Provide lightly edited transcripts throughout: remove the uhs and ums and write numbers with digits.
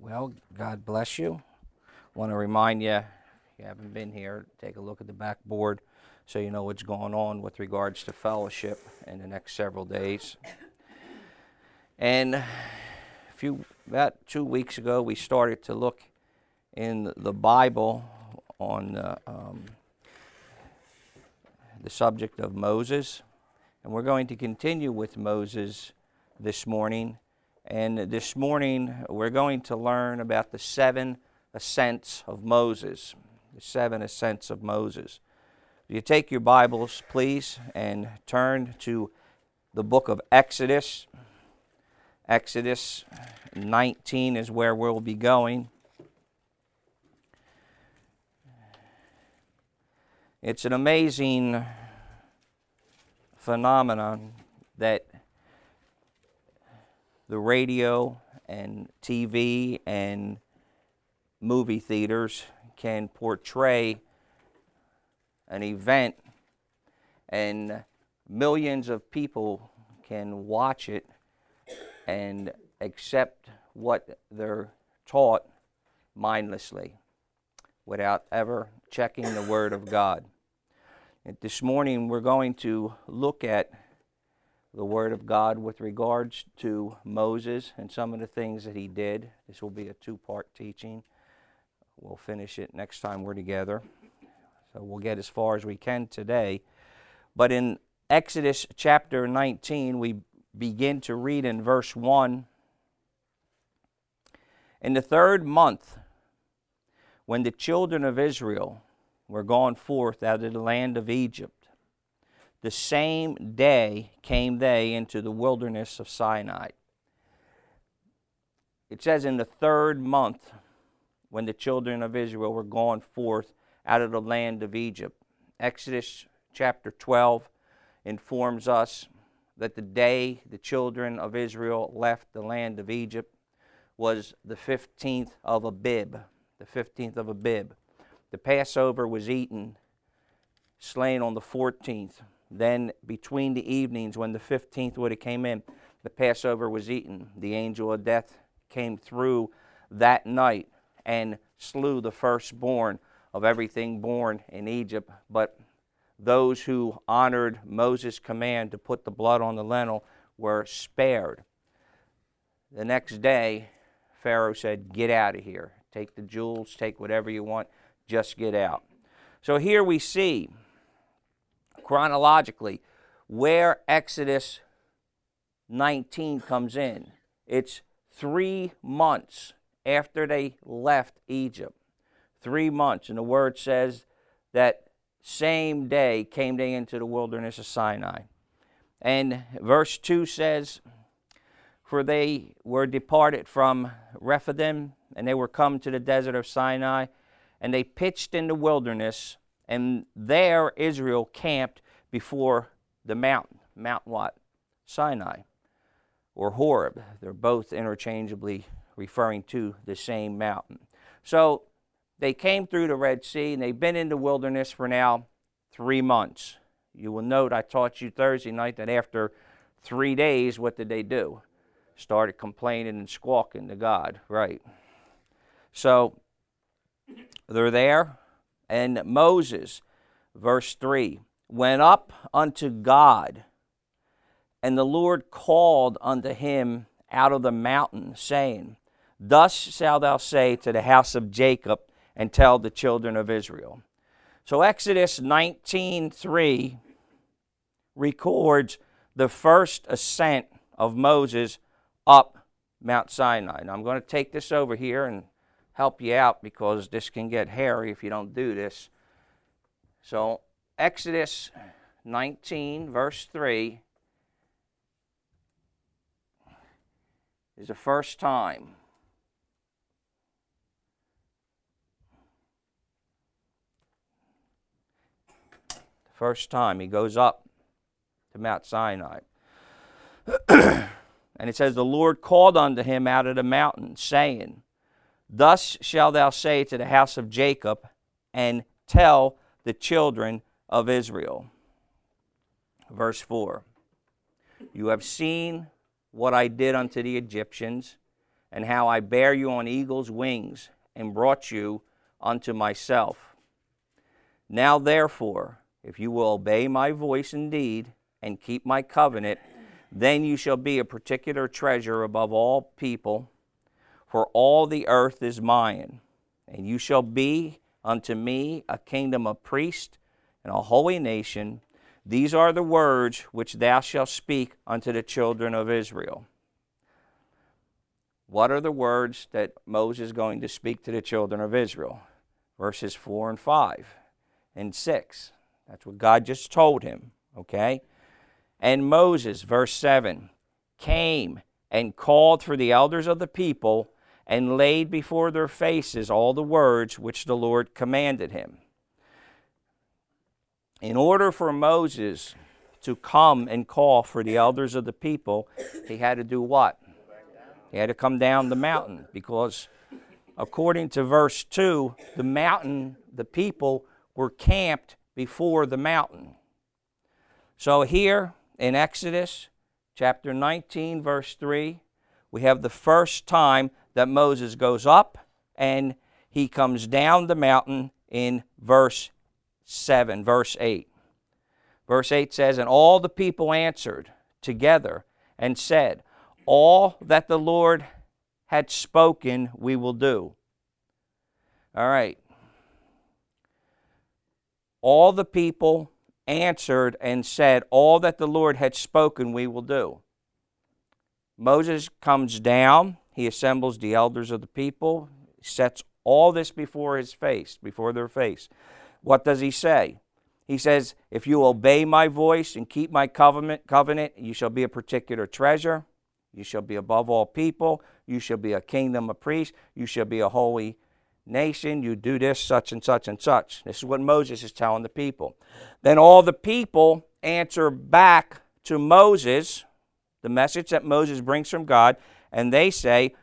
Well, God bless you. Want to remind you, if you haven't been here, take a look at the backboard so you know what's going on with regards to fellowship in the next several days. And about 2 weeks ago, we started to look in the Bible on the subject of Moses. And we're going to continue with Moses this morning. And this morning, we're going to learn about the 7 ascents of Moses. The 7 ascents of Moses. You take your Bibles, please, and turn to the book of Exodus. Exodus 19 is where we'll be going. It's an amazing phenomenon that the radio and TV and movie theaters can portray an event, and millions of people can watch it and accept what they're taught mindlessly without ever checking the Word of God. And this morning we're going to look at the Word of God with regards to Moses and some of the things that he did. This will be a 2-part teaching. We'll finish it next time we're together. So we'll get as far as we can today. But in Exodus chapter 19, we begin to read in verse 1. In the 3rd month, when the children of Israel were gone forth out of the land of Egypt, the same day came they into the wilderness of Sinai. It says in the 3rd month, when the children of Israel were gone forth out of the land of Egypt. Exodus chapter 12 informs us that the day the children of Israel left the land of Egypt was the 15th of Abib. The 15th of Abib. The Passover was eaten, slain on the 14th. Then between the evenings when the 15th would have came in, the Passover was eaten. The angel of death came through that night and slew the firstborn of everything born in Egypt. But those who honored Moses' command to put the blood on the lintel were spared. The next day, Pharaoh said, "Get out of here. Take the jewels, take whatever you want, just get out." So here we see, chronologically, where Exodus 19 comes in. It's 3 months after they left Egypt. 3 months. And the word says that same day came they into the wilderness of Sinai. And verse 2 says, "For they were departed from Rephidim, and they were come to the desert of Sinai, and they pitched in the wilderness, and there Israel camped before the mountain." Mount what? Sinai, or Horeb. They're both interchangeably referring to the same mountain. So they came through the Red Sea, and they've been in the wilderness for now 3 months. You will note I taught you Thursday night that after 3 days, what did they do? Started complaining and squawking to God, right? So they're there, and Moses, verse 3, went up unto God, and the Lord called unto him out of the mountain, saying, "Thus shalt thou say to the house of Jacob, and tell the children of Israel." So Exodus 19:3 records the first ascent of Moses up Mount Sinai. Now I'm going to take this over here and help you out because this can get hairy if you don't do this. So Exodus 19 verse 3 is the first time. First time he goes up to Mount Sinai. And it says, "The Lord called unto him out of the mountain, saying, Thus shalt thou say to the house of Jacob, and tell the children of Israel." Verse 4, "You have seen what I did unto the Egyptians, and how I bare you on eagle's wings, and brought you unto myself. Now therefore, if you will obey my voice indeed, and keep my covenant, then you shall be a particular treasure above all people, for all the earth is mine. And you shall be unto me a kingdom of priests and a holy nation. These are the words which thou shalt speak unto the children of Israel. What are the words that Moses is going to speak to the children of Israel? Verses 4 and 5 and 6. That's what God just told him, okay? And Moses, verse 7, came and called for the elders of the people and laid before their faces all the words which the Lord commanded him. In order for Moses to come and call for the elders of the people, he had to do what? He had to come down the mountain, because according to verse 2, the mountain, the people were camped before the mountain. So here in Exodus chapter 19, verse 3, we have the first time that Moses goes up and he comes down the mountain in verse 7, verse 8. Verse 8 says, and all the people answered together and said, all that the Lord had spoken we will do. All right. All the people answered and said, all that the Lord had spoken we will do. Moses comes down, he assembles the elders of the people, sets all this before his face, before their face. What does he say? He says, if you obey my voice and keep my covenant, you shall be a particular treasure. You shall be above all people. You shall be a kingdom of priests. You shall be a holy nation. You do this, such and such and such. This is what Moses is telling the people. Then all the people answer back to Moses, the message that Moses brings from God, and they say,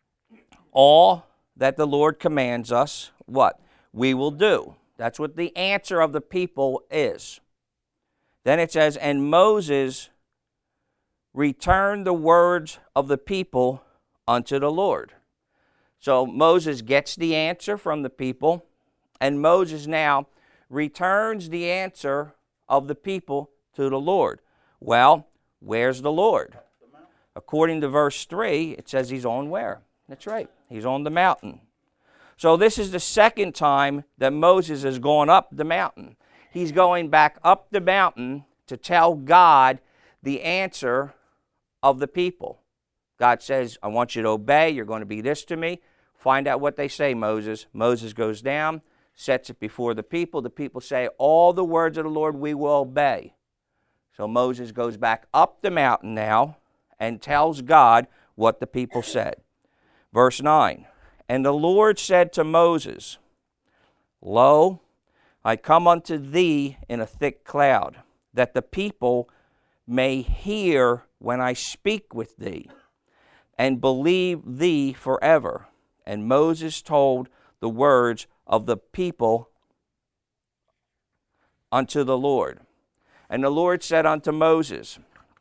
all that the Lord commands us, what? We will do. That's what the answer of the people is. Then it says, and Moses returned the words of the people unto the Lord. So Moses gets the answer from the people, and Moses now returns the answer of the people to the Lord. Well, where's the Lord? According to verse 3, it says he's on where? That's right. He's on the mountain. So this is the second time that Moses has gone up the mountain. He's going back up the mountain to tell God the answer of the people. God says, I want you to obey. You're going to be this to me. Find out what they say, Moses. Moses goes down, sets it before the people. The people say, all the words of the Lord we will obey. So Moses goes back up the mountain now and tells God what the people said. Verse 9, and the Lord said to Moses, lo, I come unto thee in a thick cloud, that the people may hear when I speak with thee, and believe thee forever. And Moses told the words of the people unto the Lord. And the Lord said unto Moses,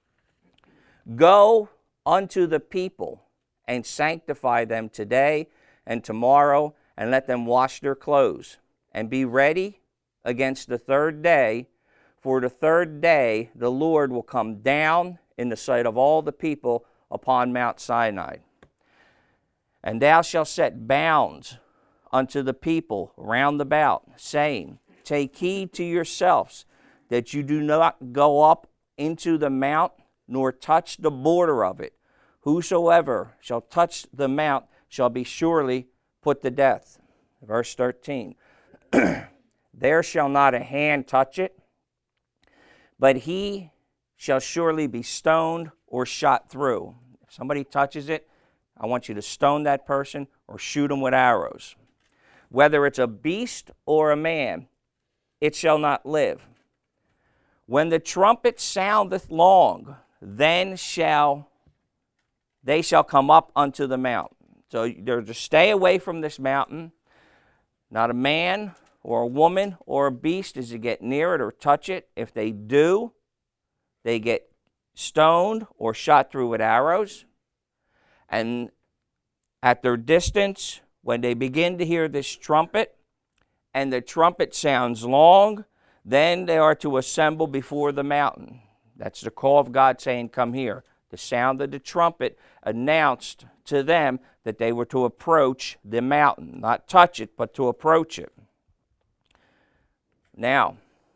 go unto the people, and sanctify them today and tomorrow, and let them wash their clothes, and be ready against the third day. For the third day the Lord will come down in the sight of all the people upon Mount Sinai. And thou shalt set bounds unto the people round about, saying, take heed to yourselves, that you do not go up into the mount, nor touch the border of it. Whosoever shall touch the mount shall be surely put to death. Verse 13, there shall not a hand touch it, but he shall surely be stoned or shot through. If somebody touches it, I want you to stone that person or shoot him with arrows. Whether it's a beast or a man, it shall not live. When the trumpet soundeth long, then they shall come up unto the mount. So they're to stay away from this mountain. Not a man or a woman or a beast is to get near it or touch it. If they do, they get stoned or shot through with arrows. And At their distance, when they begin to hear this trumpet, and the trumpet sounds long, then they are to assemble before the mountain. That's the call of God saying, come here. The sound of the trumpet announced to them that they were to approach the mountain. Not touch it, but to approach it. Now,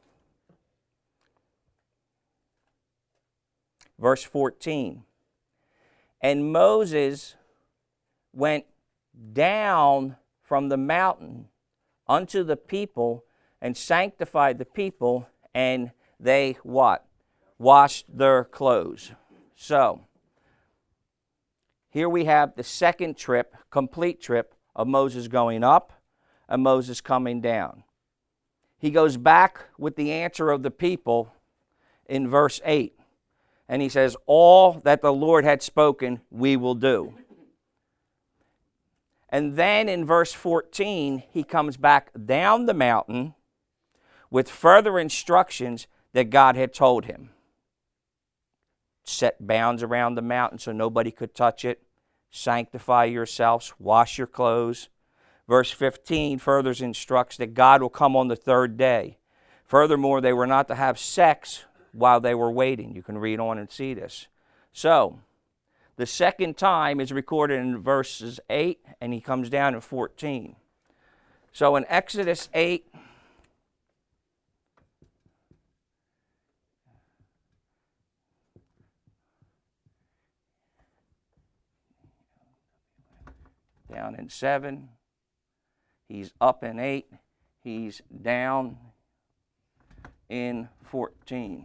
verse 14. And Moses went down from the mountain unto the people and sanctified the people, and they what? Washed their clothes. So, here we have the second trip, complete trip, of Moses going up and Moses coming down. He goes back with the answer of the people in verse 8. And he says, all that the Lord had spoken, we will do. And then in verse 14, he comes back down the mountain with further instructions that God had told him. Set bounds around the mountain so nobody could touch it. Sanctify yourselves. Wash your clothes. Verse 15 further instructs that God will come on the third day. Furthermore, they were not to have sex while they were waiting. You can read on and see this. So, the second time is recorded in verses 8, and he comes down in 14. So in Exodus 8, down in 7, he's up in 8, he's down in 14.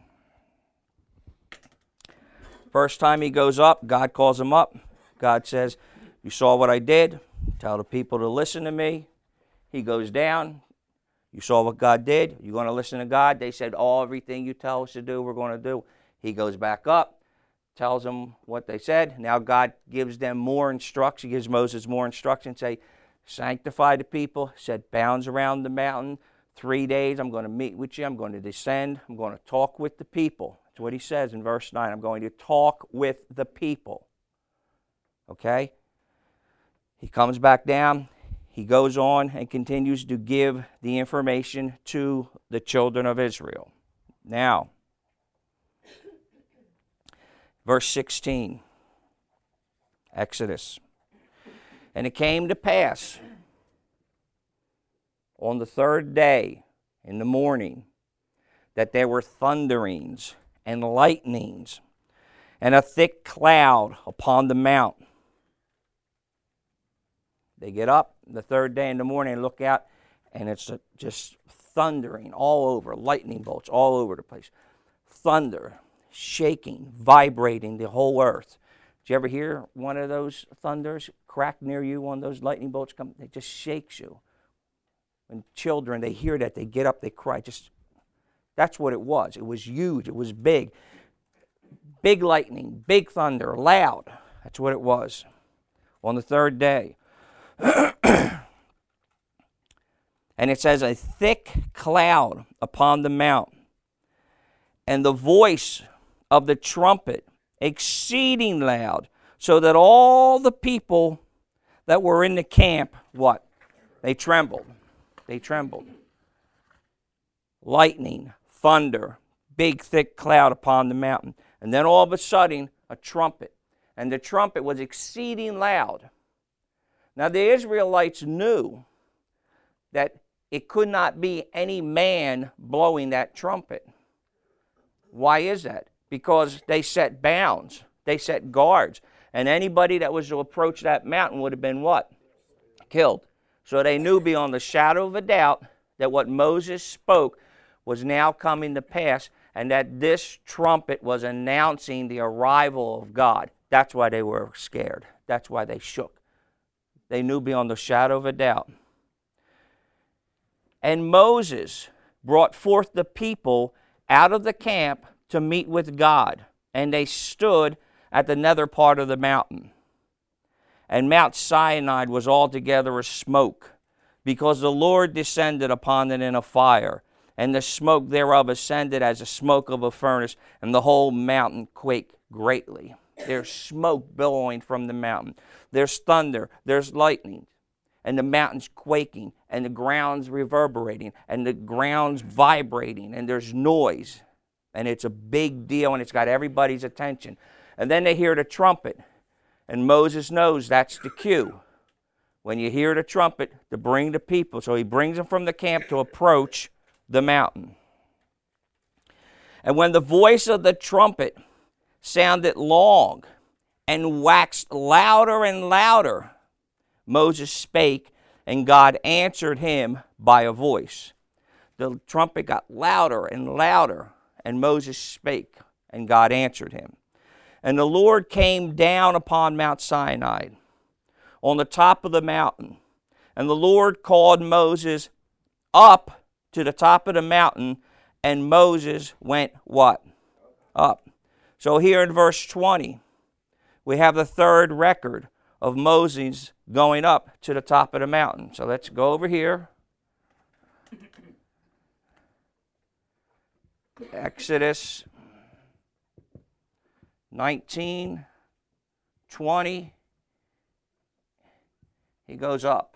First time he goes up, God calls him up. God says, you saw what I did. Tell the people to listen to me. He goes down. You saw what God did. You're going to listen to God. They said, everything you tell us to do, we're going to do. He goes back up, tells them what they said. Now God gives them more instruction. He gives Moses more instruction. Say, sanctify the people. Set bounds around the mountain. 3 days, I'm going to meet with you. I'm going to descend. I'm going to talk with the people. That's what he says in verse 9. I'm going to talk with the people. Okay? He comes back down. He goes on and continues to give the information to the children of Israel. Now, verse 16, Exodus. And it came to pass on the third day in the morning that there were thunderings and lightnings and a thick cloud upon the mount. They get up the third day in the morning and look out, and it's just thundering all over, lightning bolts all over the place. Thunder, shaking, vibrating the whole earth. Did you ever hear one of those thunders crack near you, one of those lightning bolts come? It just shakes you. When children, they hear that, they get up, they cry. That's what it was. It was huge. It was big. Big lightning, big thunder, loud. That's what it was on the third day. And it says, a thick cloud upon the mount, and the voice of the trumpet exceeding loud, so that all the people that were in the camp, what? They trembled. They trembled. Lightning, thunder, big thick cloud upon the mountain. And then all of a sudden, a trumpet. And the trumpet was exceeding loud. Now the Israelites knew that it could not be any man blowing that trumpet. Why is that? Because they set bounds. They set guards. And anybody that was to approach that mountain would have been what? Killed. So they knew beyond the shadow of a doubt that what Moses spoke was now coming to pass, and that this trumpet was announcing the arrival of God. That's why they were scared. That's why they shook. They knew beyond the shadow of a doubt. And Moses brought forth the people out of the camp to meet with God, and they stood at the nether part of the mountain. And Mount Sinai was altogether a smoke, because the Lord descended upon it in a fire, and the smoke thereof ascended as the smoke of a furnace, and the whole mountain quaked greatly. There's smoke billowing from the mountain. There's thunder. There's lightning. And the mountain's quaking, and the ground's reverberating, and the ground's vibrating, and there's noise. And it's a big deal, and it's got everybody's attention. And then they hear the trumpet, and Moses knows that's the cue. When you hear the trumpet, to bring the people. So he brings them from the camp to approach the mountain. And when the voice of the trumpet sounded long and waxed louder and louder, Moses spake, and God answered him by a voice. The trumpet got louder and louder, and Moses spake, and God answered him. And the Lord came down upon Mount Sinai, on the top of the mountain. And the Lord called Moses up to the top of the mountain, and Moses went what? Up. So here in verse 20, we have the third record of Moses going up to the top of the mountain. So let's go over here. Exodus 19, 20. He goes up.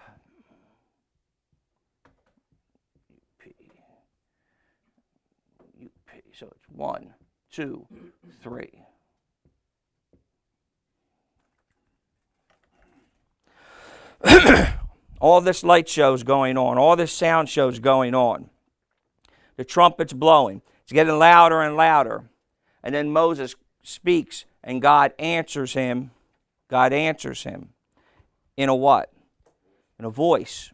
So it's 1, 2, 3. All this light show's going on. All this sound show's going on. The trumpet's blowing. It's getting louder and louder. And then Moses speaks, and God answers him. God answers him. In a what? In a voice.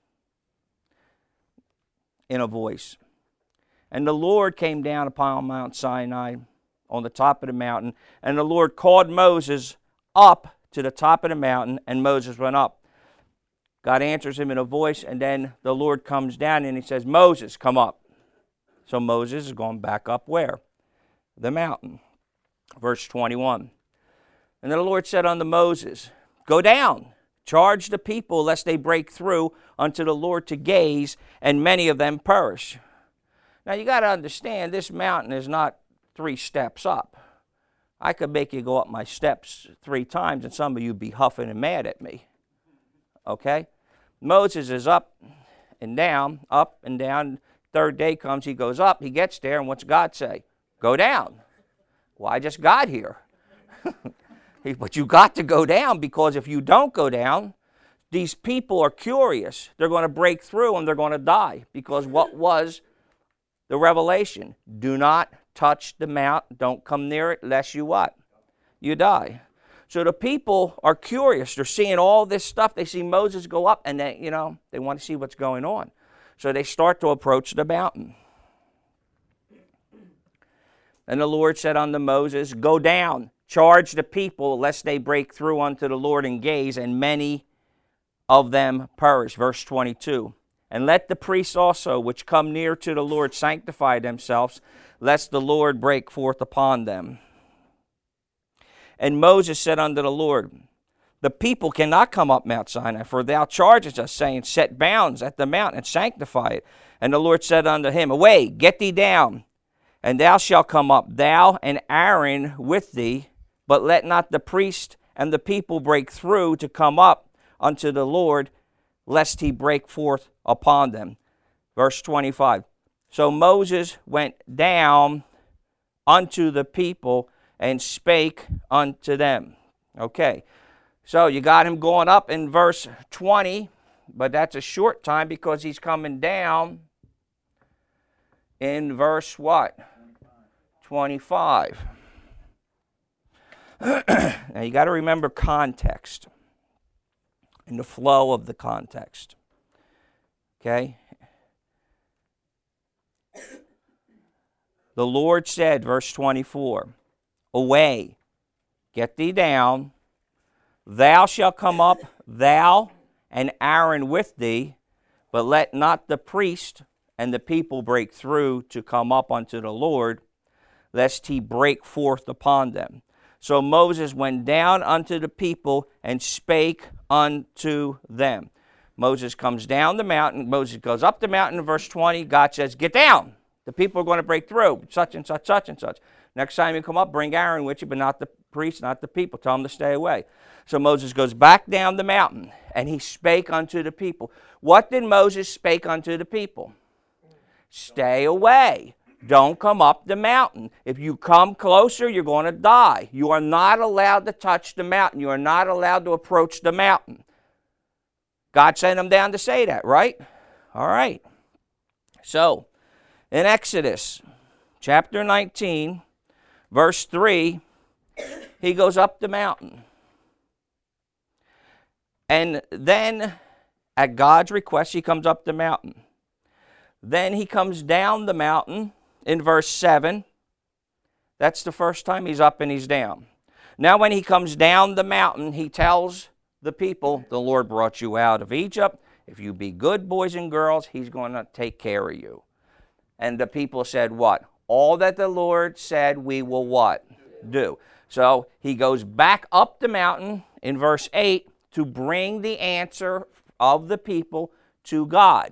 In a voice. And the Lord came down upon Mount Sinai on the top of the mountain, and the Lord called Moses up to the top of the mountain, and Moses went up. God answers him in a voice, and then the Lord comes down and he says, Moses, come up. So Moses is going back up where? The mountain. Verse 21. And then the Lord said unto Moses, go down, charge the people, lest they break through unto the Lord to gaze, and many of them perish. Now you got to understand, this mountain is not 3 steps up. I could make you go up my steps 3 times, and some of you be huffing and mad at me. Okay? Moses is up and down, up and down. Third day comes, he goes up, he gets there, and what's God say? Go down. Well, I just got here. But you got to go down, because if you don't go down, these people are curious. They're going to break through and they're going to die, because what was the revelation? Do not touch the mount. Don't come near it, lest you what? You die. So the people are curious. They're seeing all this stuff. They see Moses go up, and they want to see what's going on. So they start to approach the mountain. And the Lord said unto Moses, go down, charge the people, lest they break through unto the Lord and gaze, and many of them perish. Verse 22. And let the priests also, which come near to the Lord, sanctify themselves, lest the Lord break forth upon them. And Moses said unto the Lord, the people cannot come up Mount Sinai, for thou chargest us, saying, set bounds at the mount and sanctify it. And the Lord said unto him, away, get thee down, and thou shalt come up, thou and Aaron with thee, but let not the priest and the people break through to come up unto the Lord, lest he break forth upon them. Verse 25. So Moses went down unto the people and spake unto them. Okay, so you got him going up in verse 20, but that's a short time, because he's coming down in verse what? 25. Now you got to remember context and the flow of the context. Okay? The Lord said, verse 24, away, get thee down, thou shalt come up, thou and Aaron with thee, but let not the priest and the people break through to come up unto the Lord, lest he break forth upon them. So Moses went down unto the people and spake unto them. Moses comes down the mountain. Moses goes up the mountain in verse 20. God says, get down. The people are going to break through, such and such, such and such. Next time you come up, bring Aaron with you, but not the priests, not the people. Tell them to stay away. So Moses goes back down the mountain, and he spake unto the people. What did Moses spake unto the people? Stay away. Don't come up the mountain. If you come closer, you're going to die. You are not allowed to touch the mountain. You are not allowed to approach the mountain. God sent them down to say that, right? All right. So, in Exodus chapter 19, verse 3, he goes up the mountain. And then, at God's request, he comes up the mountain. Then he comes down the mountain in verse 7. That's the first time he's up and he's down. Now when he comes down the mountain, he tells the people, the Lord brought you out of Egypt. If you be good boys and girls, he's going to take care of you. And the people said what? All that the Lord said we will what? Do. So he goes back up the mountain in verse 8 to bring the answer of the people to God.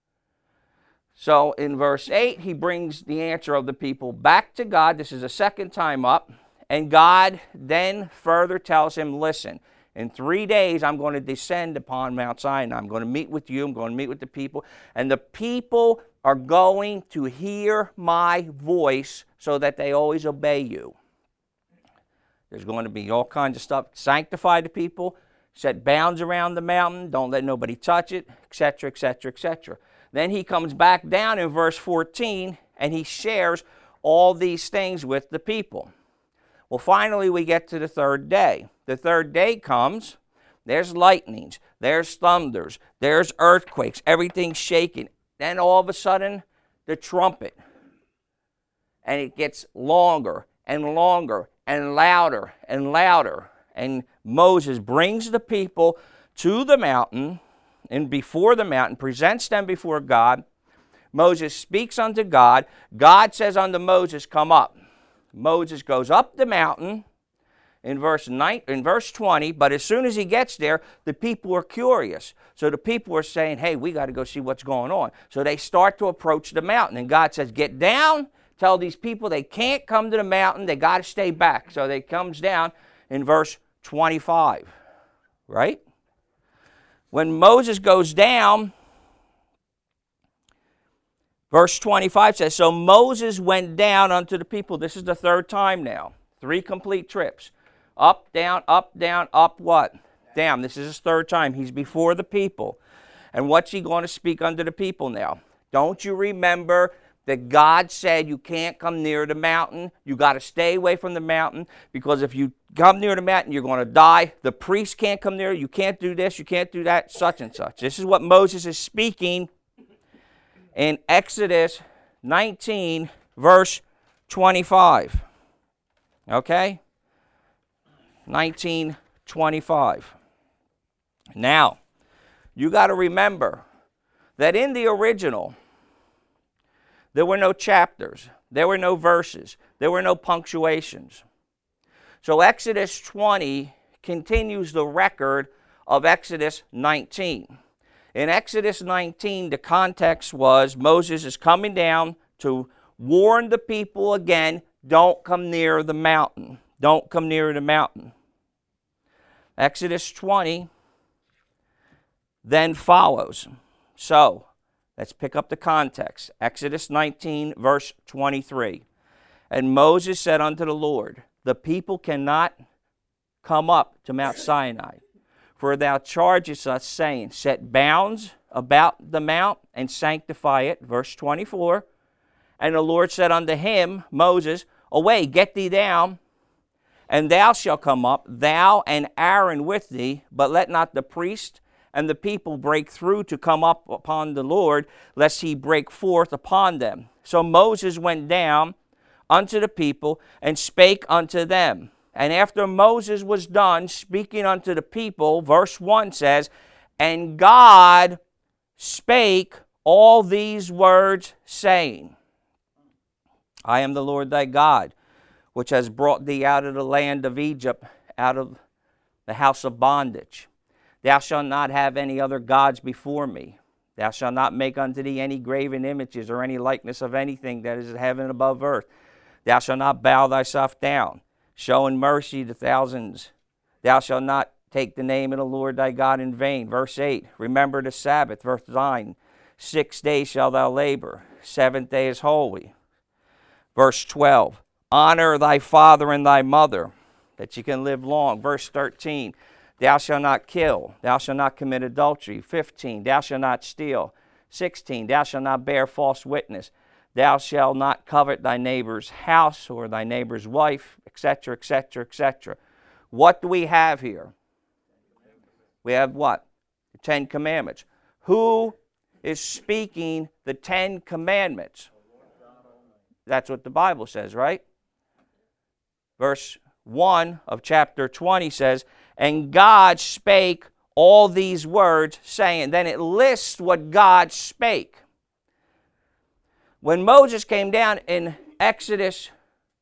So in verse 8, he brings the answer of the people back to God. This is the second time up. And God then further tells him, listen, in 3 days I'm going to descend upon Mount Sinai. I'm going to meet with you. I'm going to meet with the people. And the people are going to hear my voice so that they always obey you. There's going to be all kinds of stuff. Sanctify the people. Set bounds around the mountain. Don't let nobody touch it, etc., etc., etc. Then he comes back down in verse 14, and he shares all these things with the people. Well, finally, we get to the third day. The third day comes. There's lightnings. There's thunders. There's earthquakes. Everything's shaking. Then all of a sudden, the trumpet. And it gets longer and longer and louder and louder. And Moses brings the people to the mountain, and before the mountain, presents them before God. Moses speaks unto God. God says unto Moses, come up. Moses goes up the mountain in verse 20, but as soon as he gets there, the people are curious. So the people are saying, hey, we got to go see what's going on. So they start to approach the mountain, and God says, get down. Tell these people they can't come to the mountain. They got to stay back. So they comes down in verse 25, right? When Moses goes down, verse 25 says, so Moses went down unto the people. This is the third time now. 3 complete trips. Up, down, up what? Down. This is his third time. He's before the people. And what's he going to speak unto the people now? Don't you remember that God said you can't come near the mountain? You got to stay away from the mountain, because if you come near the mountain, you're going to die. The priest can't come near. You can't do this. You can't do that, such and such. This is what Moses is speaking in Exodus 19, verse 25. Okay? 19:25. Now, you got to remember that in the original, there were no chapters. There were no verses. There were no punctuations. So Exodus 20 continues the record of Exodus 19. In Exodus 19, the context was Moses is coming down to warn the people again, don't come near the mountain. Don't come near the mountain. Exodus 20 then follows. So, let's pick up the context. Exodus 19, verse 23. And Moses said unto the Lord, the people cannot come up to Mount Sinai, for thou chargest us, saying, set bounds about the mount and sanctify it. Verse 24. And the Lord said unto him, Moses, away, get thee down, and thou shalt come up, thou and Aaron with thee, but let not the priest and the people break through to come up upon the Lord, lest he break forth upon them. So Moses went down unto the people and spake unto them. And after Moses was done speaking unto the people, verse 1 says, and God spake all these words, saying, I am the Lord thy God, which has brought thee out of the land of Egypt, out of the house of bondage. Thou shalt not have any other gods before me. Thou shalt not make unto thee any graven images or any likeness of anything that is in heaven and above earth. Thou shalt not bow thyself down, showing mercy to thousands. Thou shalt not take the name of the Lord thy God in vain. Verse 8, remember the Sabbath. Verse 9, 6 days shalt thou labor. Seventh day is holy. Verse 12, honor thy father and thy mother, that you can live long. Verse 13, thou shalt not kill. Thou shalt not commit adultery. 15, thou shalt not steal. 16, thou shalt not bear false witness. Thou shalt not covet thy neighbor's house or thy neighbor's wife, etc., etc., etc. What do we have here? We have what? The 10 Commandments. Who is speaking the 10 Commandments? That's what the Bible says, right? Verse 1 of chapter 20 says, and God spake all these words, saying. Then it lists what God spake. When Moses came down in Exodus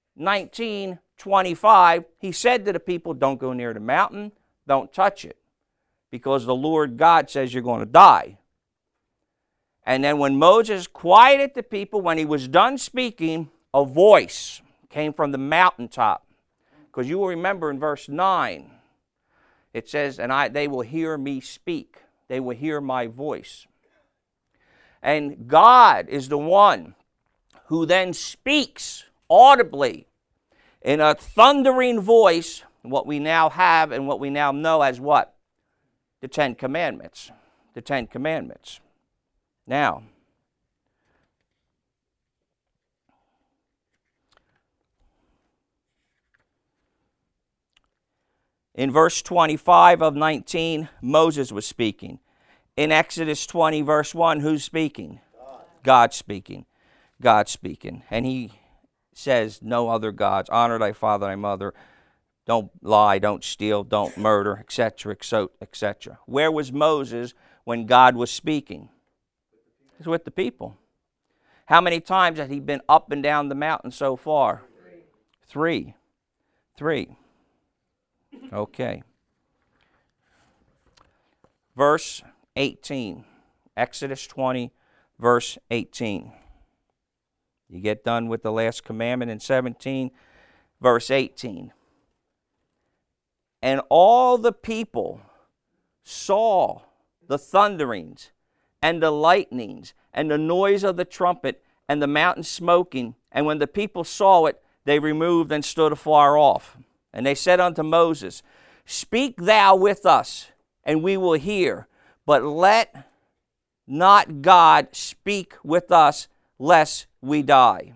19:25, he said to the people, don't go near the mountain, don't touch it, because the Lord God says you're going to die. And then when Moses quieted the people, when he was done speaking, a voice came from the mountaintop. Because you will remember in verse 9, it says, and they will hear me speak. They will hear my voice. And God is the one who then speaks audibly in a thundering voice, what we now have and what we now know as what? The 10 Commandments. The 10 Commandments. Now, in verse 25 of 19, Moses was speaking. In Exodus 20, verse 1, who's speaking? God speaking. God speaking. And he says, no other gods. Honor thy father, thy mother. Don't lie, don't steal, don't murder, etc., etc. Where was Moses when God was speaking? He was with the people. How many times had he been up and down the mountain so far? Three. Okay. Verse 18. Exodus 20, verse 18. You get done with the last commandment in 17, verse 18. And all the people saw the thunderings and the lightnings and the noise of the trumpet and the mountain smoking. And when the people saw it, they removed and stood afar off. And they said unto Moses, speak thou with us, and we will hear. But let not God speak with us, lest we die.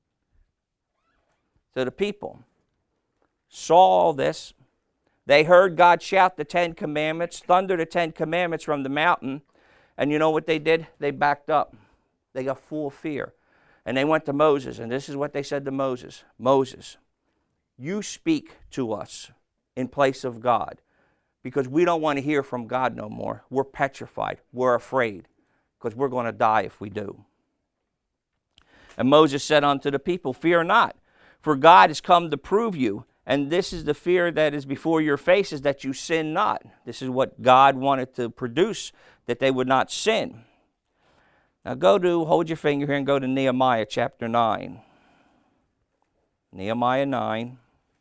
So the people saw all this. They heard God shout the 10 Commandments, thunder the 10 Commandments from the mountain. And you know what they did? They backed up. They got full of fear. And they went to Moses, and this is what they said to Moses. Moses, you speak to us in place of God, because we don't want to hear from God no more. We're petrified. We're afraid, because we're going to die if we do. And Moses said unto the people, fear not, for God is come to prove you. And this is the fear that is before your faces, that you sin not. This is what God wanted to produce, that they would not sin. Now hold your finger here and go to Nehemiah chapter 9. Nehemiah 9.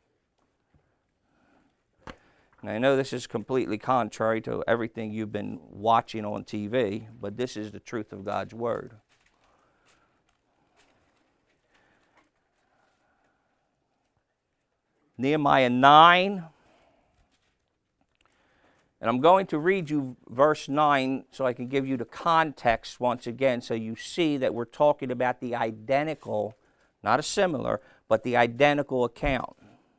Now I know this is completely contrary to everything you've been watching on TV, but this is the truth of God's Word. Nehemiah 9. And I'm going to read you verse 9 so I can give you the context once again, so you see that we're talking about the identical, not a similar, but the identical account.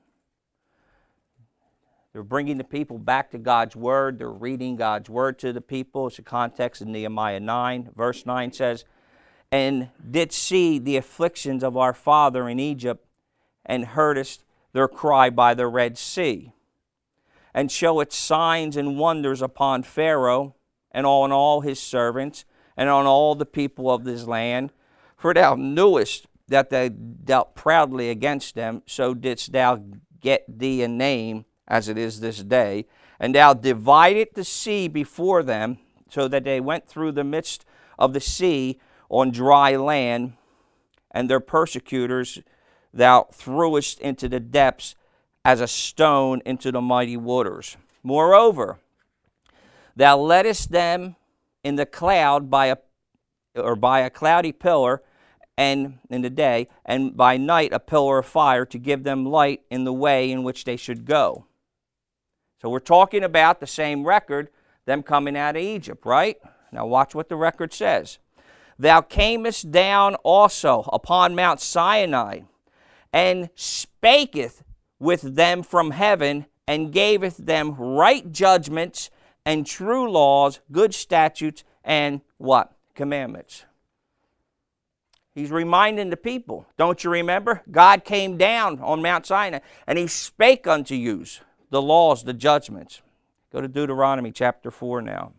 They're bringing the people back to God's Word. They're reading God's Word to the people. It's the context of Nehemiah 9. Verse 9 says, and did see the afflictions of our father in Egypt, and heardest their cry by the Red Sea, and show its signs and wonders upon Pharaoh and on all his servants and on all the people of this land. For thou knewest that they dealt proudly against them, so didst thou get thee a name as it is this day. And thou divided the sea before them, so that they went through the midst of the sea on dry land, and their persecutors thou threwest into the depths as a stone into the mighty waters. Moreover, thou leddest them in the cloud by a cloudy pillar, and in the day, and by night a pillar of fire, to give them light in the way in which they should go. So we're talking about the same record, them coming out of Egypt, right? Now watch what the record says. Thou camest down also upon Mount Sinai, and spaketh with them from heaven, and gaveth them right judgments, and true laws, good statutes, and what? Commandments. He's reminding the people. Don't you remember? God came down on Mount Sinai, and he spake unto you the laws, the judgments. Go to Deuteronomy chapter 4 now.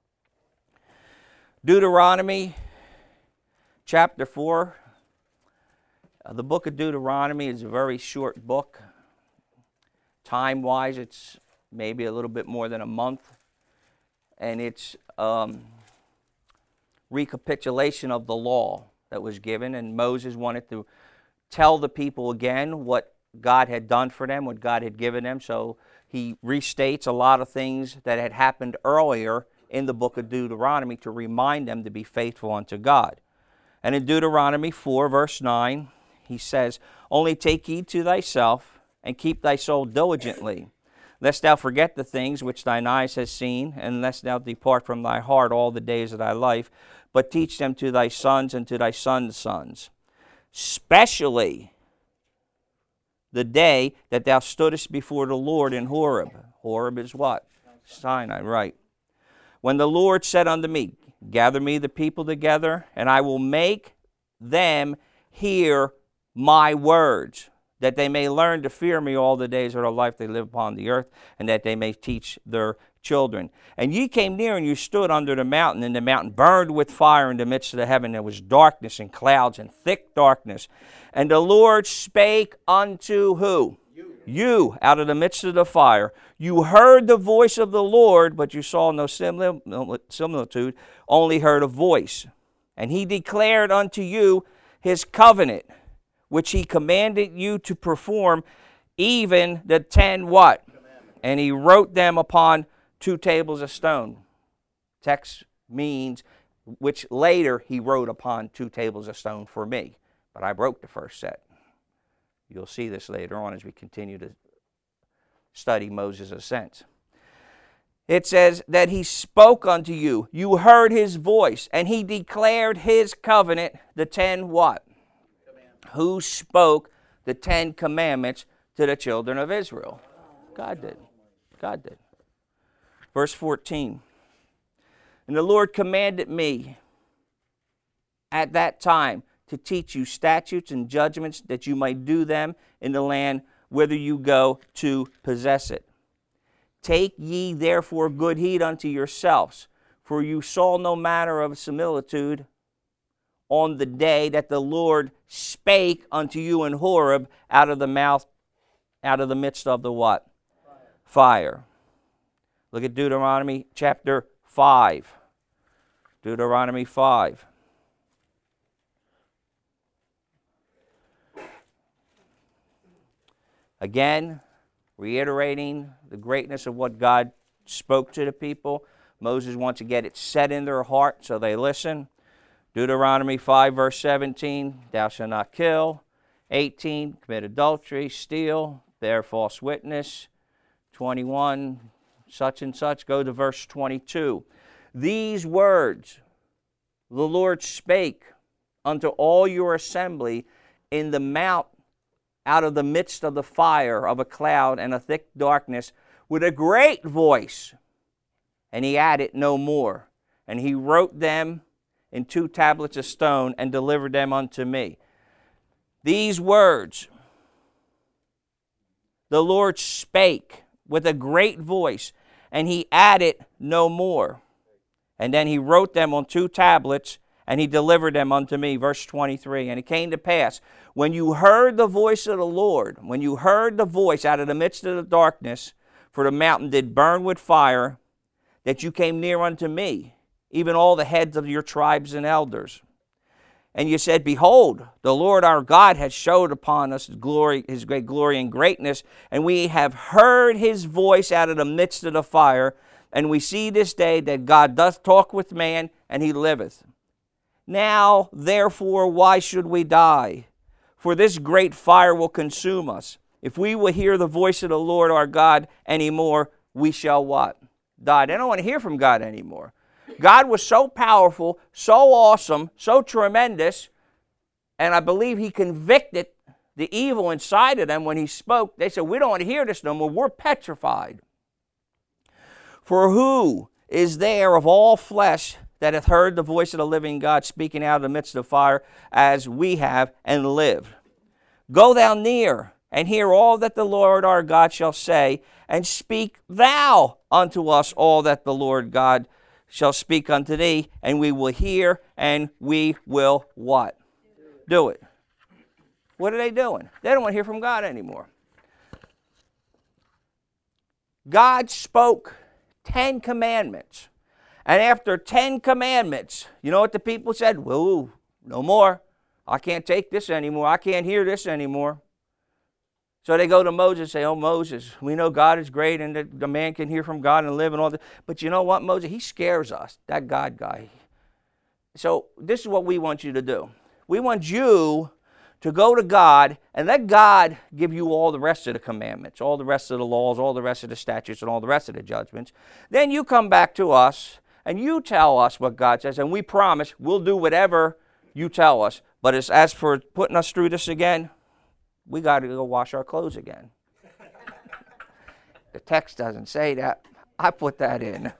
Deuteronomy chapter 4. The book of Deuteronomy is a very short book. Time-wise, it's maybe a little bit more than a month. And it's recapitulation of the law that was given. And Moses wanted to tell the people again what God had done for them, what God had given them. So he restates a lot of things that had happened earlier in the book of Deuteronomy to remind them to be faithful unto God. And in Deuteronomy 4, verse 9, he says, Only take heed to thyself, and keep thy soul diligently, lest thou forget the things which thine eyes have seen, and lest thou depart from thy heart all the days of thy life, but teach them to thy sons and to thy sons' sons, specially the day that thou stoodest before the Lord in Horeb. Horeb is what? Sinai, right. When the Lord said unto me, Gather me the people together, and I will make them hear my words, that they may learn to fear me all the days of their life they live upon the earth, and that they may teach their children. And ye came near, and you stood under the mountain, and the mountain burned with fire in the midst of the heaven. There was darkness and clouds and thick darkness. And the Lord spake unto who? You out of the midst of the fire. You heard the voice of the Lord, but you saw no similitude, only heard a voice. And he declared unto you his covenant, which he commanded you to perform, even the 10 what? And he wrote them upon 2 tables of stone. Text means, which later he wrote upon 2 tables of stone for me. But I broke the first set. You'll see this later on as we continue to study Moses' ascent. It says that he spoke unto you. You heard his voice, and he declared his covenant, the 10 what? Who spoke the 10 commandments to the children of Israel? God did. God did. Verse 14. And the Lord commanded me at that time to teach you statutes and judgments, that you might do them in the land whither you go to possess it. Take ye therefore good heed unto yourselves, for you saw no manner of similitude on the day that the Lord spake unto you in Horeb out of the midst of the what? Fire. Look at Deuteronomy chapter 5. Deuteronomy 5. Again, reiterating the greatness of what God spoke to the people. Moses wants to get it set in their heart so they listen. Deuteronomy 5, verse 17, thou shalt not kill. 18, commit adultery, steal, bear false witness. 21, such and such. Go to verse 22. These words the Lord spake unto all your assembly in the mount out of the midst of the fire of a cloud and a thick darkness with a great voice. And he added no more. And he wrote them in 2 tablets of stone and delivered them unto me. These words the Lord spake with a great voice, and he added no more. And then he wrote them on 2 tablets, and he delivered them unto me. Verse 23, and it came to pass, when you heard the voice of the Lord, when you heard the voice out of the midst of the darkness, for the mountain did burn with fire, that you came near unto me, even all the heads of your tribes and elders. And you said, Behold, the Lord our God has showed upon us his glory, his great glory and greatness, and we have heard his voice out of the midst of the fire, and we see this day that God doth talk with man, and he liveth. Now, therefore, why should we die? For this great fire will consume us. If we will hear the voice of the Lord our God anymore, we shall what? Die. They don't want to hear from God anymore. God was so powerful, so awesome, so tremendous, and I believe he convicted the evil inside of them when he spoke. They said, we don't want to hear this no more. We're petrified. For who is there of all flesh that hath heard the voice of the living God speaking out of the midst of fire as we have and lived? Go thou near and hear all that the Lord our God shall say, and speak thou unto us all that the Lord God shall speak unto thee, and we will hear, and we will what? Do it. What are they doing? They don't want to hear from God anymore. God spoke 10 commandments. And after 10 commandments, you know what the people said? Whoa, no more. I can't take this anymore. I can't hear this anymore. So they go to Moses and say, oh, Moses, we know God is great and that the man can hear from God and live and all that. But you know what, Moses? He scares us, that God guy. So this is what we want you to do. We want you to go to God and let God give you all the rest of the commandments, all the rest of the laws, all the rest of the statutes, and all the rest of the judgments. Then you come back to us and you tell us what God says, and we promise we'll do whatever you tell us. But as for putting us through this again, we got to go wash our clothes again. The text doesn't say that. I put that in.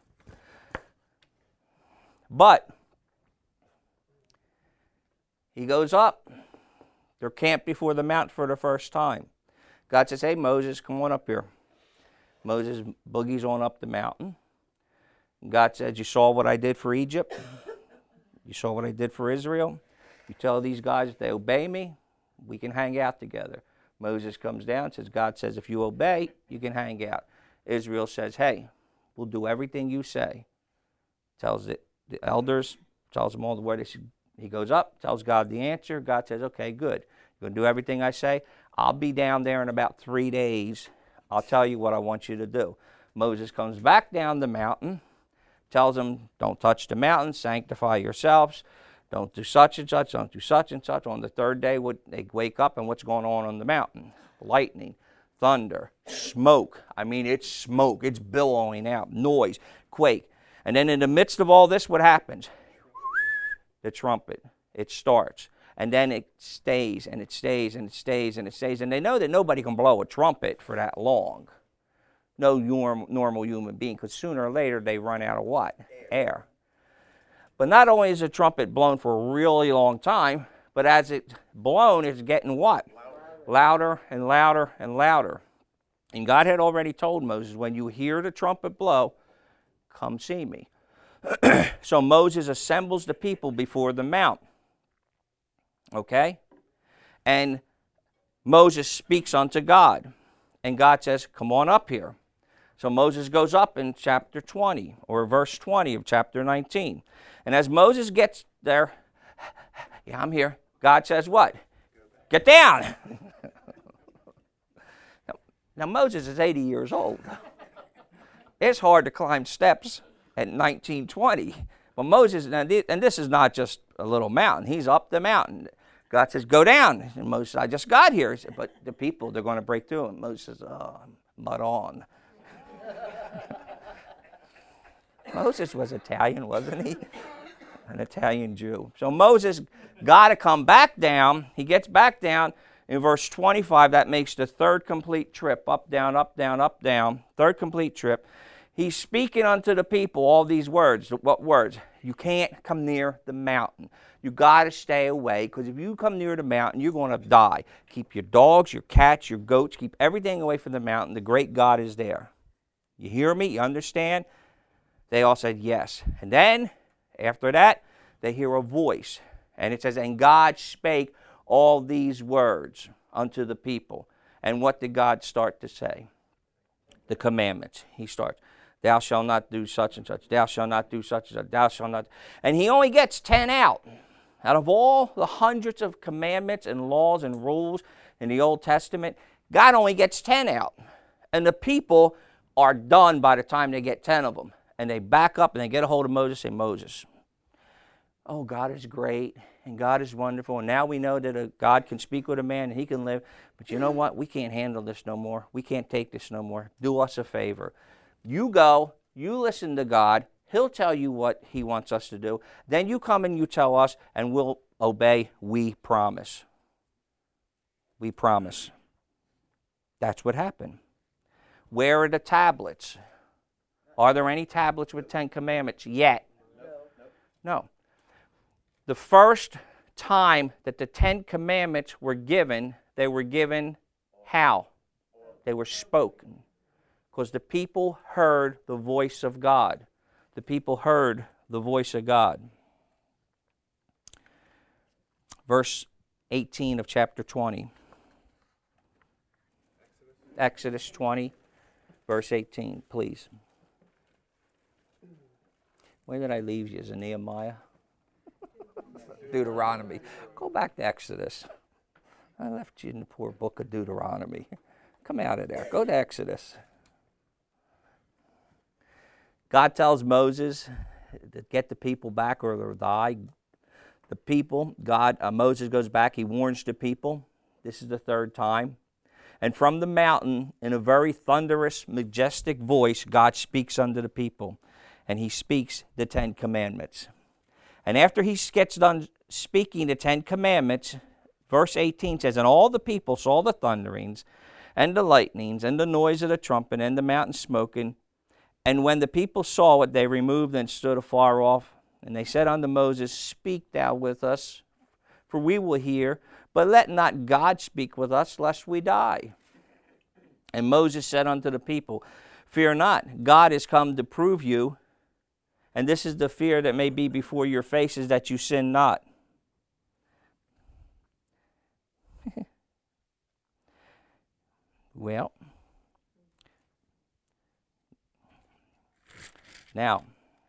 But he goes up. They're camped before the mount for the first time. God says, hey, Moses, come on up here. Moses boogies on up the mountain. God says, you saw what I did for Egypt? You saw what I did for Israel? You tell these guys if they obey me, we can hang out together. Moses comes down, says, God says, if you obey, you can hang out. Israel says, hey, we'll do everything you say. Tells the elders, tells them all the word. He goes up, tells God the answer. God says, okay, good. You're going to do everything I say? I'll be down there in about 3 days. I'll tell you what I want you to do. Moses comes back down the mountain, tells them, don't touch the mountain, sanctify yourselves. Don't do such and such, don't do such and such. On the third day, they wake up, and what's going on the mountain? Lightning, thunder, smoke. I mean, it's smoke. It's billowing out, noise, quake. And then in the midst of all this, what happens? The trumpet. It starts. And then it stays, and it stays, and it stays, and it stays. And they know that nobody can blow a trumpet for that long. No normal human being, because sooner or later, they run out of what? Air. But not only is the trumpet blown for a really long time, but as it's blown, it's getting what? Louder and louder and louder. And God had already told Moses, when you hear the trumpet blow, come see me. So Moses assembles the people before the mount. Okay? And Moses speaks unto God. And God says, come on up here. So Moses goes up in chapter 20, or verse 20 of chapter 19. And as Moses gets there, yeah, I'm here. God says what? Get down. Now Moses is 80 years old. It's hard to climb steps at 1920. But Moses, and this is not just a little mountain. He's up the mountain. God says, go down. And Moses said, I just got here. He said, but the people, they're going to break through. And Moses says, oh, mud on. Moses was Italian, wasn't he? An Italian Jew. So Moses got to come back down. He gets back down in verse 25. That makes the third complete trip. Up, down, up, down, up, down. Third complete trip. He's speaking unto the people all these words. What words? You can't come near the mountain. You got to stay away, because if you come near the mountain, you're going to die. Keep your dogs, your cats, your goats, keep everything away from the mountain. The great God is there. You hear me? You understand? They all said yes. And then, after that, they hear a voice. And it says, and God spake all these words unto the people. And what did God start to say? The commandments. He starts. Thou shalt not do such and such. Thou shalt not do such and such. Thou shalt not. And he only gets 10 out. Out of all the hundreds of commandments and laws and rules in the Old Testament, God only gets 10 out. And the people are done by the time they get 10 of them. And they back up and they get a hold of Moses and say, Moses, oh, God is great and God is wonderful. And now we know that God can speak with a man and he can live. But you know what? We can't handle this no more. We can't take this no more. Do us a favor. You go, you listen to God. He'll tell you what he wants us to do. Then you come and you tell us and we'll obey. We promise. We promise. That's what happened. Where are the tablets? Are there any tablets with 10 commandments yet? No. The first time that the 10 commandments were given, they were given how? They were spoken. Because the people heard the voice of God. The people heard the voice of God. Verse 18 of chapter 20. Exodus 20, verse 18, please. Where did I leave you? Is it Nehemiah? Deuteronomy. Go back to Exodus. I left you in the poor book of Deuteronomy. Come out of there. Go to Exodus. God tells Moses to get the people back or they'll die. The people, Moses goes back. He warns the people. This is the third time. And from the mountain, in a very thunderous, majestic voice, God speaks unto the people. And he speaks the 10 commandments. And after he gets done speaking the 10 commandments, verse 18 says, and all the people saw the thunderings and the lightnings and the noise of the trumpet and the mountain smoking. And when the people saw it, they removed and stood afar off. And they said unto Moses, speak thou with us, for we will hear. But let not God speak with us, lest we die. And Moses said unto the people, fear not, God is come to prove you. And this is the fear that may be before your faces, that you sin not. Well, now,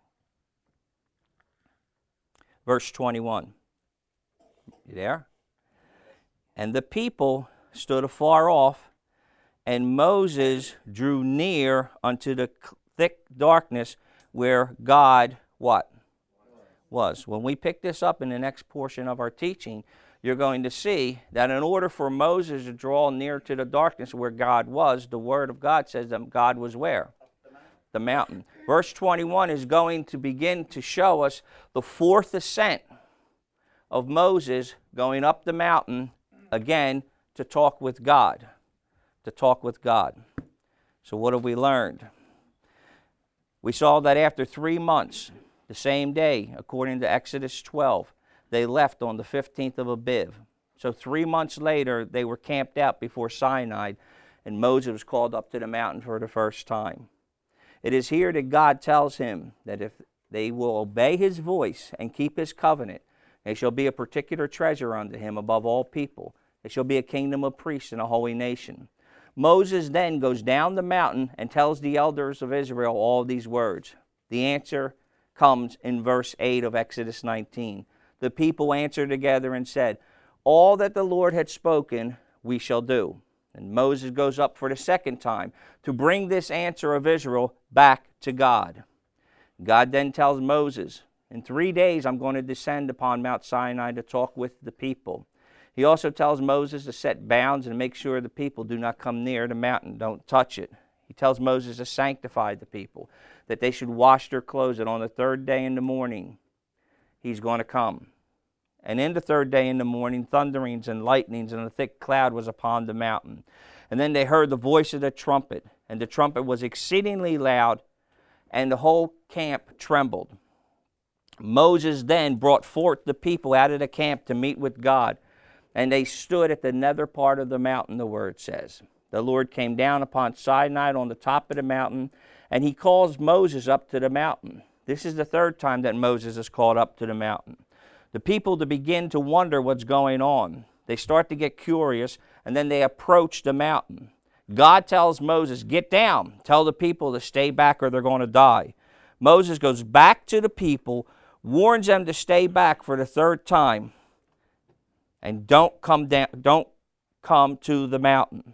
verse 21. You there? And the people stood afar off, and Moses drew near unto the thick darkness where God, what? Was. When we pick this up in the next portion of our teaching, you're going to see that in order for Moses to draw near to the darkness where God was, the Word of God says that God was where? The mountain. Verse 21 is going to begin to show us the fourth ascent of Moses going up the mountain again to talk with God. To talk with God. So what have we learned? We saw that after 3 months, the same day, according to Exodus 12, they left on the 15th of Abib. So 3 months later, they were camped out before Sinai, and Moses was called up to the mountain for the first time. It is here that God tells him that if they will obey his voice and keep his covenant, they shall be a particular treasure unto him above all people. They shall be a kingdom of priests and a holy nation. Moses then goes down the mountain and tells the elders of Israel all these words. The answer comes in verse 8 of Exodus 19. The people answered together and said, all that the Lord had spoken we shall do. And Moses goes up for the second time to bring this answer of Israel back to God. God then tells Moses, in 3 days I'm going to descend upon Mount Sinai to talk with the people. He also tells Moses to set bounds and make sure the people do not come near the mountain, don't touch it. He tells Moses to sanctify the people, that they should wash their clothes, and on the third day in the morning he's going to come. And in the third day in the morning, thunderings and lightnings and a thick cloud was upon the mountain. And then they heard the voice of the trumpet, and the trumpet was exceedingly loud, and the whole camp trembled. Moses then brought forth the people out of the camp to meet with God, and they stood at the nether part of the mountain, the word says. The Lord came down upon Sinai on the top of the mountain, and he calls Moses up to the mountain. This is the third time that Moses is called up to the mountain. The people to begin to wonder what's going on. They start to get curious, and then they approach the mountain. God tells Moses, get down. Tell the people to stay back or they're going to die. Moses goes back to the people, warns them to stay back for the third time, and don't come to the mountain.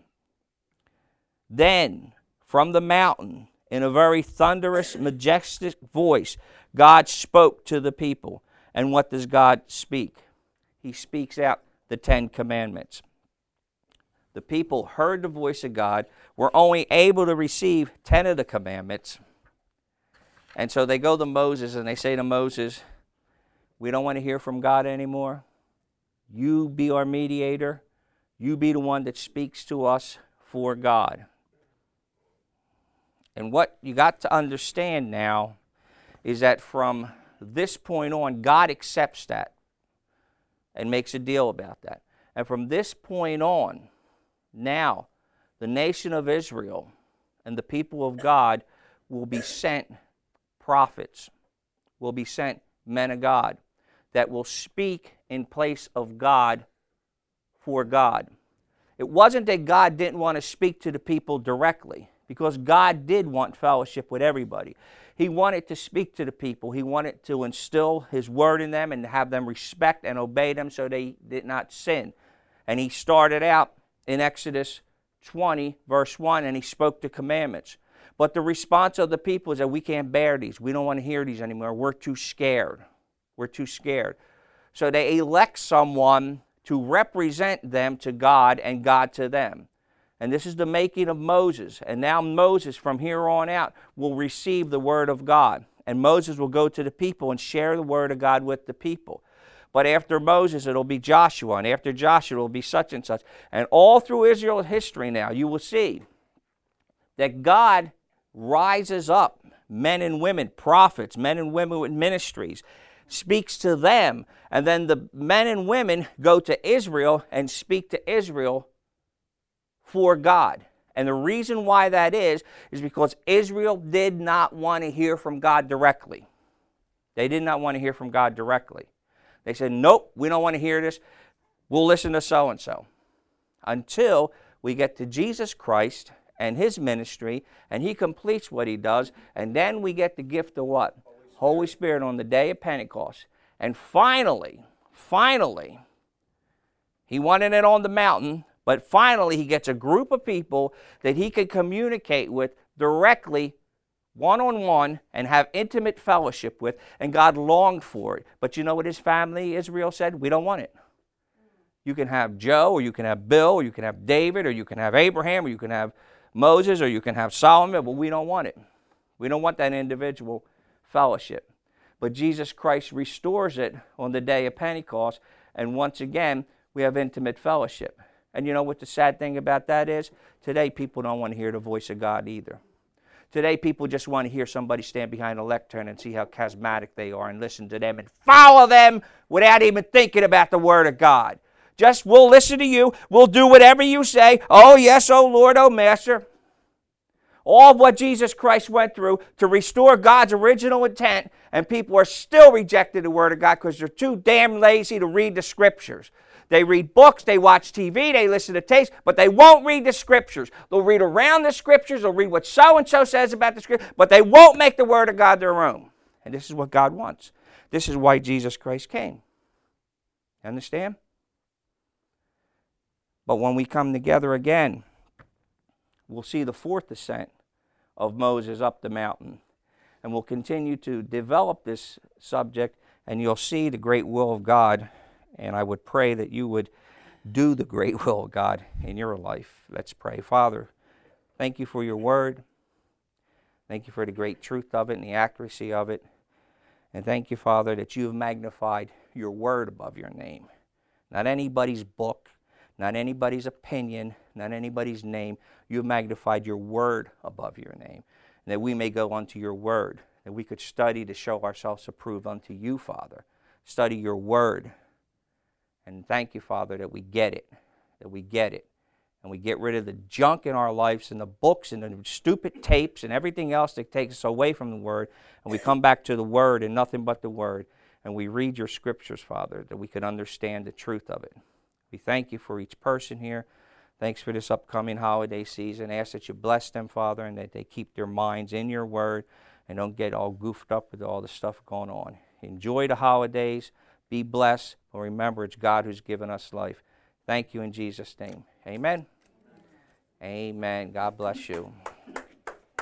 Then, from the mountain, in a very thunderous, majestic voice, God spoke to the people. And what does God speak? He speaks out the 10 Commandments. The people heard the voice of God, were only able to receive 10 of the commandments. And so they go to Moses and they say to Moses, we don't want to hear from God anymore. You be our mediator. You be the one that speaks to us for God. And what you got to understand now is that from this point on, God accepts that and makes a deal about that. And from this point on, now, the nation of Israel and the people of God will be sent prophets, will be sent men of God that will speak in place of God for God. It wasn't that God didn't want to speak to the people directly, because God did want fellowship with everybody. He wanted to speak to the people. He wanted to instill His word in them and have them respect and obey them so they did not sin. And He started out in Exodus 20, verse 1, and He spoke the commandments. But the response of the people is that we can't bear these. We don't want to hear these anymore. We're too scared. We're too scared. So they elect someone to represent them to God and God to them. And this is the making of Moses. And now Moses, from here on out, will receive the word of God. And Moses will go to the people and share the word of God with the people. But after Moses, it'll be Joshua. And after Joshua, it'll be such and such. And all through Israel's history now, you will see that God rises up men and women, prophets, men and women with ministries, speaks to them. And then the men and women go to Israel and speak to Israel for God. And the reason why that is because Israel did not want to hear from God directly. They did not want to hear from God directly. They said, nope, we don't want to hear this. We'll listen to so-and-so. Until we get to Jesus Christ and His ministry, and He completes what He does, and then we get the gift of what? Holy Spirit on the day of Pentecost. And finally, He wanted it on the mountain, but finally He gets a group of people that He could communicate with directly, one-on-one, and have intimate fellowship with, and God longed for it. But you know what His family, Israel, said? We don't want it. You can have Joe, or you can have Bill, or you can have David, or you can have Abraham, or you can have Moses, or you can have Solomon, but we don't want it. We don't want that individual fellowship. But Jesus Christ restores it on the day of Pentecost, and once again, we have intimate fellowship. And you know what the sad thing about that is? Today, people don't want to hear the voice of God either. Today, people just want to hear somebody stand behind a lectern and see how charismatic they are and listen to them and follow them without even thinking about the Word of God. Just, we'll listen to you. We'll do whatever you say. Oh, yes, oh, Lord, oh, Master. All of what Jesus Christ went through to restore God's original intent, and people are still rejecting the Word of God because they're too damn lazy to read the Scriptures. They read books, they watch TV, they listen to tapes, but they won't read the Scriptures. They'll read around the Scriptures, they'll read what so-and-so says about the Scriptures, but they won't make the Word of God their own. And this is what God wants. This is why Jesus Christ came. Understand? But when we come together again, we'll see the fourth ascent of Moses up the mountain. And we'll continue to develop this subject, and you'll see the great will of God. And I would pray that you would do the great will of God in your life. Let's pray. Father, thank you for your word. Thank you for the great truth of it and the accuracy of it. And thank you, Father, that you have magnified your word above your name. Not anybody's book, not anybody's opinion, not anybody's name. You have magnified your word above your name. And that we may go unto your word, that we could study to show ourselves approved unto you, Father. Study your word. And thank you, Father, that we get it, and we get rid of the junk in our lives and the books and the stupid tapes and everything else that takes us away from the Word, and we come back to the Word and nothing but the Word, and we read your Scriptures, Father, that we can understand the truth of it. We thank you for each person here. Thanks for this upcoming holiday season. Ask that you bless them, Father, and that they keep their minds in your word and don't get all goofed up with all the stuff going on. Enjoy the holidays. Be blessed. But remember, it's God who's given us life. Thank you in Jesus' name. Amen. Amen. God bless you.